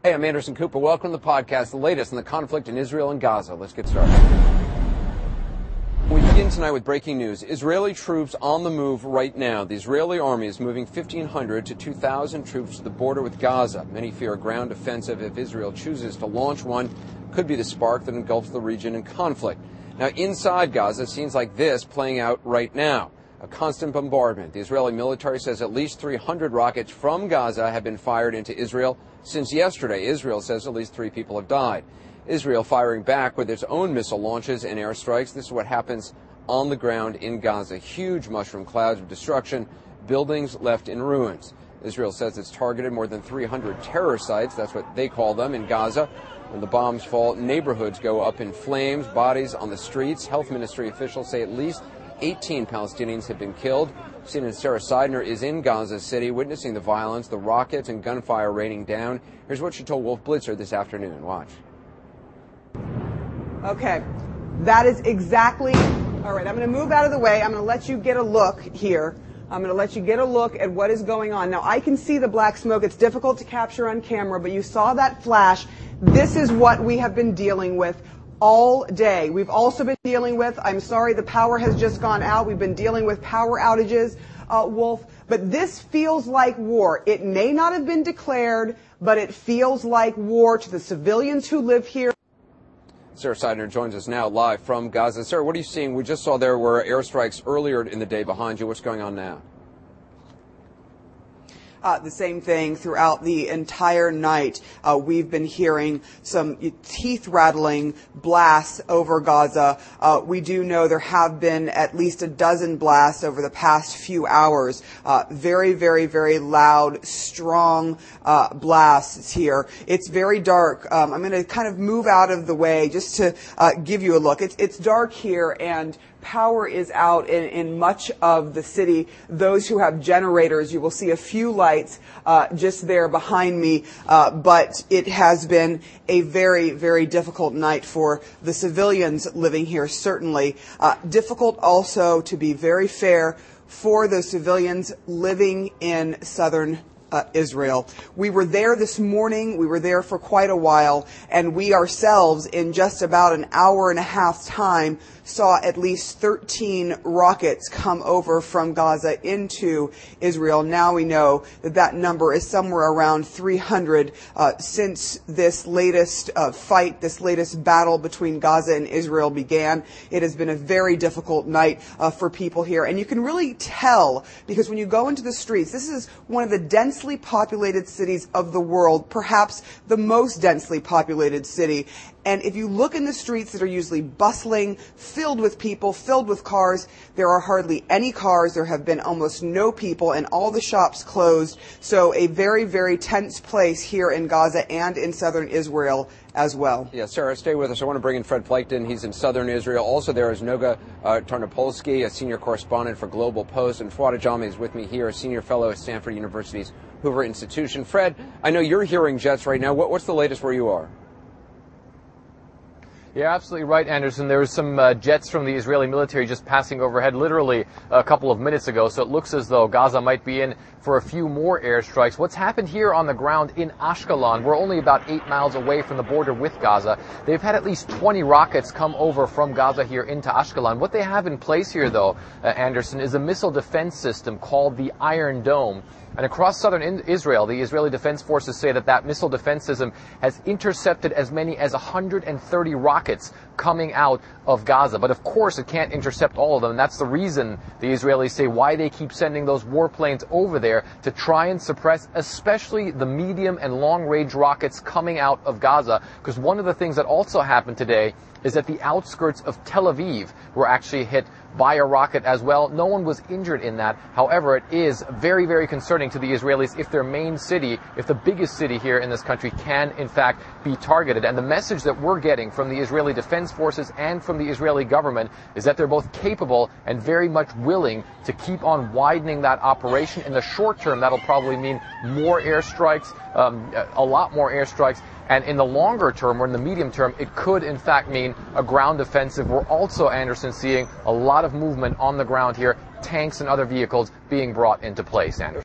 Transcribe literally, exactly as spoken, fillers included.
Hey, I'm Anderson Cooper. Welcome to the podcast, the latest in the conflict in Israel and Gaza. Let's get started. We begin tonight with breaking news. Israeli troops on the move right now. The Israeli army is moving fifteen hundred to two thousand troops to the border with Gaza. Many fear a ground offensive, if Israel chooses to launch one, could be the spark that engulfs the region in conflict. Now, inside Gaza, scenes like this playing out right now. A constant bombardment. The Israeli military says at least three hundred rockets from Gaza have been fired into Israel since yesterday. Israel says at least three people have died. Israel firing back with its own missile launches and airstrikes. This is what happens on the ground in Gaza. Huge mushroom clouds of destruction, buildings left in ruins. Israel says it's targeted more than three hundred terror sites, that's what they call them, in Gaza. When the bombs fall, neighborhoods go up in flames, bodies on the streets. Health ministry officials say at least eighteen Palestinians have been killed. C N N's Sarah Seidner is in Gaza City, witnessing the violence, the rockets and gunfire raining down. Here's what she told Wolf Blitzer this afternoon. Watch. Okay, that is exactly, all right, I'm going to move out of the way. I'm going to let you get a look here. I'm going to let you get a look at what is going on. Now, I can see the black smoke. It's difficult to capture on camera, but you saw that flash. This is what we have been dealing with all day. We've also been dealing with, I'm sorry, the power has just gone out. We've been dealing with power outages, uh, Wolf. But this feels like war. It may not have been declared, but it feels like war to the civilians who live here. Sarah Seidner joins us now live from Gaza. Sarah, what are you seeing? We just saw there were airstrikes earlier in the day behind you. What's going on now? Uh, the same thing throughout the entire night. Uh, we've been hearing some teeth-rattling blasts over Gaza. Uh, we do know there have been at least a dozen blasts over the past few hours. Uh, very, very, very loud, strong uh, blasts here. It's very dark. Um, I'm going to kind of move out of the way just to uh, give you a look. It's, it's dark here, and power is out in, in much of the city. Those who have generators, you will see a few lights uh, just there behind me, uh, but it has been a very, very difficult night for the civilians living here, certainly. Uh, difficult also, to be very fair, for those civilians living in southern Uh, Israel. We were there this morning. We were there for quite a while, and we ourselves, in just about an hour and a half time, saw at least thirteen rockets come over from Gaza into Israel. Now we know that that number is somewhere around three hundred uh, since this latest uh, fight, this latest battle between Gaza and Israel began. It has been a very difficult night uh, for people here, and you can really tell because when you go into the streets, this is one of the densely populated cities of the world, perhaps the most densely populated city. And if you look in the streets that are usually bustling, filled with people, filled with cars, there are hardly any cars. There have been almost no people, and all the shops closed. So a very, very tense place here in Gaza and in southern Israel as well. Yeah, Sarah, stay with us. I want to bring in Fred Fleischman. He's in southern Israel. Also there is Noga uh, Tarnopolsky, a senior correspondent for Global Post, and Fuad Ajami is with me here, a senior fellow at Stanford University's Hoover Institution. Fred, I know you're hearing jets right now. What, what's the latest where you are? You're absolutely right, Anderson. There was some uh, jets from the Israeli military just passing overhead literally a couple of minutes ago, so it looks as though Gaza might be in for a few more airstrikes. What's happened here on the ground in Ashkelon, we're only about eight miles away from the border with Gaza. They've had at least twenty rockets come over from Gaza here into Ashkelon. What they have in place here, though, uh, Anderson, is a missile defense system called the Iron Dome. And across southern Israel, the Israeli Defense Forces say that that missile defense system has intercepted as many as one hundred thirty rockets coming out of Gaza. But of course, it can't intercept all of them. And that's the reason the Israelis say why they keep sending those warplanes over there to try and suppress especially the medium and long-range rockets coming out of Gaza. Because one of the things that also happened today is that the outskirts of Tel Aviv were actually hit by a rocket as well. No one was injured in that. However, it is very, very concerning to the Israelis if their main city, if the biggest city here in this country can, in fact, be targeted. And the message that we're getting from the Israeli Defense Forces and from the Israeli government is that they're both capable and very much willing to keep on widening that operation. In the short term, that'll probably mean more airstrikes, um, a lot more airstrikes. And in the longer term, or in the medium term, it could, in fact, mean a ground offensive. We're also, Anderson, seeing a lot of movement on the ground here, tanks and other vehicles being brought into place, Anderson.